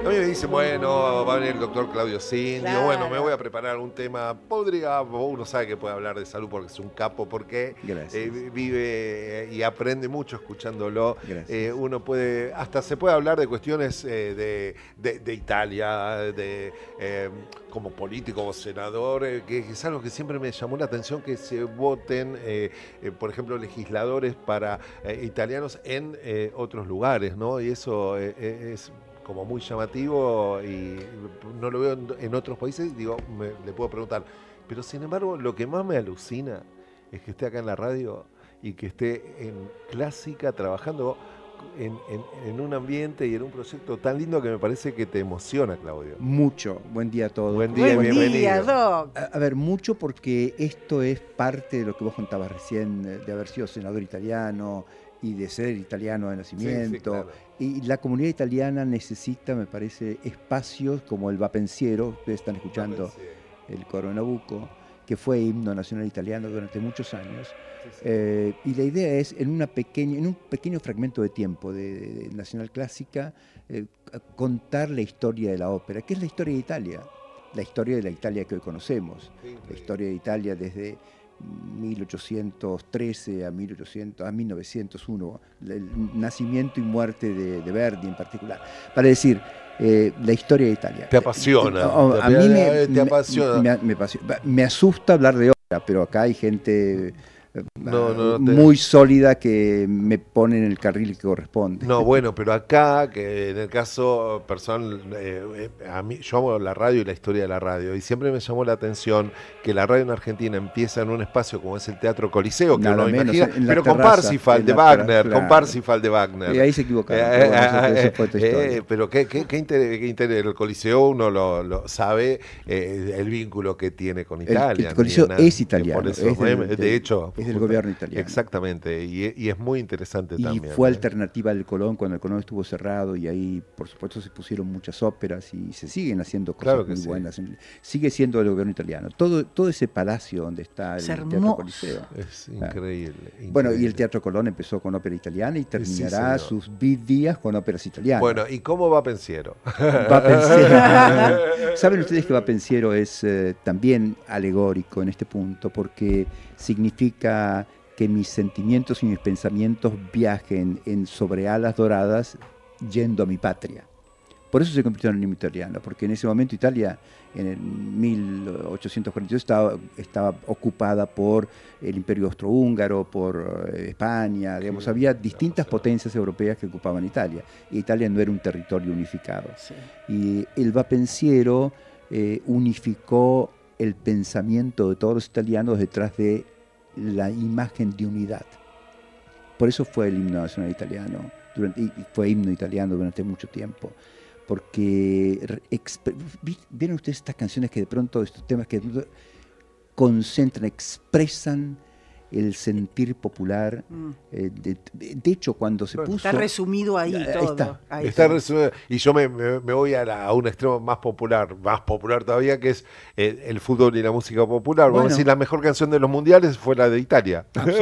A mí me dicen, bueno, va a venir el doctor Claudio Sin. Claro. Digo, bueno, me voy a preparar un tema. Uno sabe que puede hablar de salud porque es un capo, porque vive y aprende mucho escuchándolo. Uno puede, hasta se puede hablar de cuestiones de Italia, como político o senador, que es algo que siempre me llamó la atención, que se voten, por ejemplo, legisladores para italianos en otros lugares, ¿no? Y eso es como muy llamativo y no lo veo en otros países. Digo, le puedo preguntar, pero sin embargo lo que más me alucina es que esté acá en la radio y que esté en Clásica trabajando en un ambiente y en un proyecto tan lindo que me parece que te emociona, Claudio. Mucho. Buen día a todos. Buen día, bienvenido. Día, Doc. A ver, mucho porque esto es parte de lo que vos contabas recién, de haber sido senador italiano y de ser italiano de nacimiento. Sí, claro. Y la comunidad italiana necesita, me parece, espacios como el Va Pensiero. Ustedes están escuchando el coro de Nabucco, que fue himno nacional italiano durante muchos años. Y la idea es, en un pequeño fragmento de tiempo de Nacional Clásica, contar la historia de la ópera, que es la historia de Italia, la historia de la Italia que hoy conocemos, la historia de Italia desde 1813 a 1901, el nacimiento y muerte de Verdi en particular, para decir la historia de Italia. Te apasiona. A mí te apasiona. Me asusta hablar de ópera, pero acá hay gente No, muy sólida que me pone en el carril que corresponde. No, bueno, pero acá, que en el caso personal, a mí, yo amo la radio y la historia de la radio, y siempre me llamó la atención que la radio en Argentina empieza en un espacio como es el Teatro Coliseo, que Nada uno menos, imagina, pero terraza, con Parsifal de Wagner, claro. con Parsifal de Wagner. Y ahí se equivocaron. Pero qué interés, el Coliseo uno lo sabe, el vínculo que tiene con Italia. El Coliseo es italiano, Por eso, de hecho, es del gobierno italiano. Exactamente, y es muy interesante también. Y fue alternativa del Colón cuando el Colón estuvo cerrado, y ahí por supuesto se pusieron muchas óperas y se siguen haciendo cosas muy buenas. Sigue siendo del gobierno italiano. Todo ese palacio donde está el Teatro Coliseo. Es increíble. Bueno, y el Teatro Colón empezó con ópera italiana y terminará sus días con óperas italianas. Bueno, ¿y cómo va Pensiero? Va Pensiero. ¿Saben ustedes que Va Pensiero es también alegórico en este punto? Porque significa que mis sentimientos y mis pensamientos viajen sobre alas doradas yendo a mi patria. Por eso se convirtió en un himno italiano, porque en ese momento Italia, en el 1842, estaba ocupada por el Imperio Austrohúngaro, por España, digamos, había distintas potencias europeas que ocupaban Italia, y Italia no era un territorio unificado. Sí. Y el Va Pensiero unificó el pensamiento de todos los italianos detrás de la imagen de unidad. Por eso fue el himno nacional italiano, y fue himno italiano durante mucho tiempo, porque vieron ustedes estas canciones que de pronto, estos temas que concentran, expresan el sentir popular. De hecho, cuando se puso... Está resumido ahí todo. Está resumido. Y yo me voy a un extremo más popular todavía, que es el fútbol y la música popular. Vamos a decir, la mejor canción de los mundiales fue la de Italia.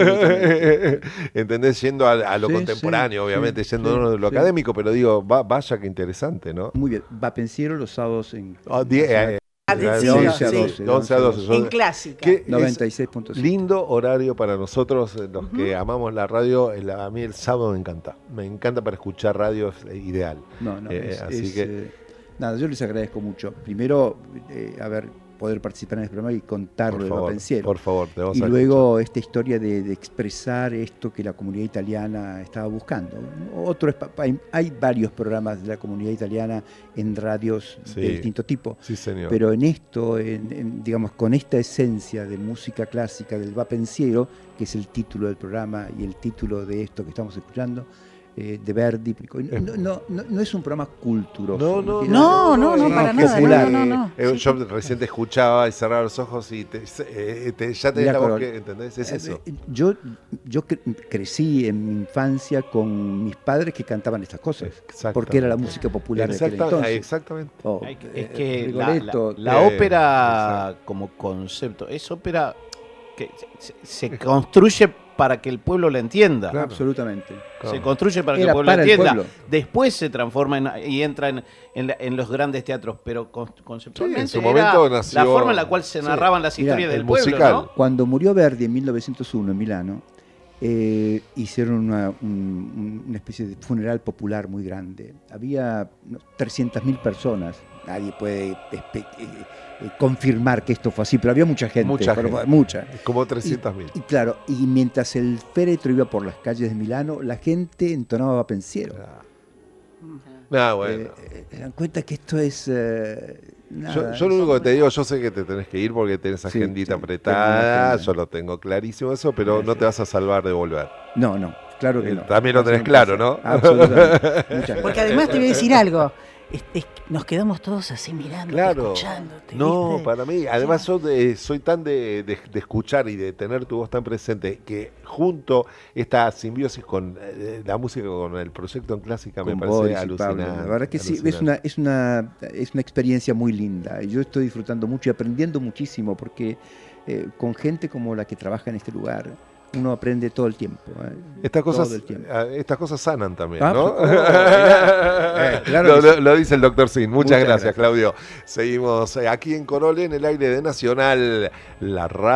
¿Entendés? Yendo a lo contemporáneo, obviamente, yendo de lo académico, pero digo, vaya que interesante, ¿no? Muy bien. Va Pensiero los sábados en... De 11 a 12. En Clásica. 96.5. Lindo horario para nosotros, los que amamos la radio. A mí el sábado me encanta. Me encanta para escuchar radio, es ideal. Nada, yo les agradezco mucho. Primero, poder participar en el programa y contarlo de Va Pensiero. Por favor, te vamos a luego esta historia de expresar esto que la comunidad italiana estaba buscando. Hay varios programas de la comunidad italiana en radios de distinto tipo. Sí, señor. Pero en esto, digamos, con esta esencia de música clásica del Va Pensiero, que es el título del programa y el título de esto que estamos escuchando, de Verdi, no es un programa culturoso. No, para nada. No. Yo recién te escuchaba y cerraba los ojos y ya tenés la voz que, ¿entendés? Es eso. Yo crecí en mi infancia con mis padres que cantaban estas cosas, porque era la música popular de aquel entonces. Exactamente. Es que la ópera como concepto, es ópera que se construye para que el pueblo la entienda. Claro. Absolutamente. Se construye para que el pueblo la entienda. Después se transforma y entra en los grandes teatros, pero conceptualmente en su momento era nació, la forma en la cual se narraban las historias del pueblo, musical. ¿no? Cuando murió Verdi en 1901 en Milano, hicieron una especie de funeral popular muy grande. Había 300.000 personas. Nadie puede confirmar que esto fue así, pero había mucha gente. Mucha. Como 300.000. Y claro, y mientras el féretro iba por las calles de Milano, la gente entonaba Va Pensiero. Bueno. ¿Se dan cuenta que esto es... yo lo único que te digo, yo sé que te tenés que ir porque tenés agendita apretada, yo lo tengo clarísimo eso, pero no te vas a salvar de volver. No, claro que no. También lo tenés claro, ¿no? Absolutamente. Porque además te voy a decir algo. Nos quedamos todos así mirando, escuchándote. No, ¿viste? para mí, además yo soy tan de escuchar y de tener tu voz tan presente que junto esta simbiosis con la música, con el proyecto en clásica, me parece alucinante. La verdad que sí, es una experiencia muy linda. Yo estoy disfrutando mucho y aprendiendo muchísimo porque con gente como la que trabaja en este lugar, uno aprende todo el tiempo. Estas cosas sanan también, ¿no? Claro lo dice el doctor Sin. Muchas gracias, Claudio. Seguimos aquí en Corole, en el aire de Nacional, la radio.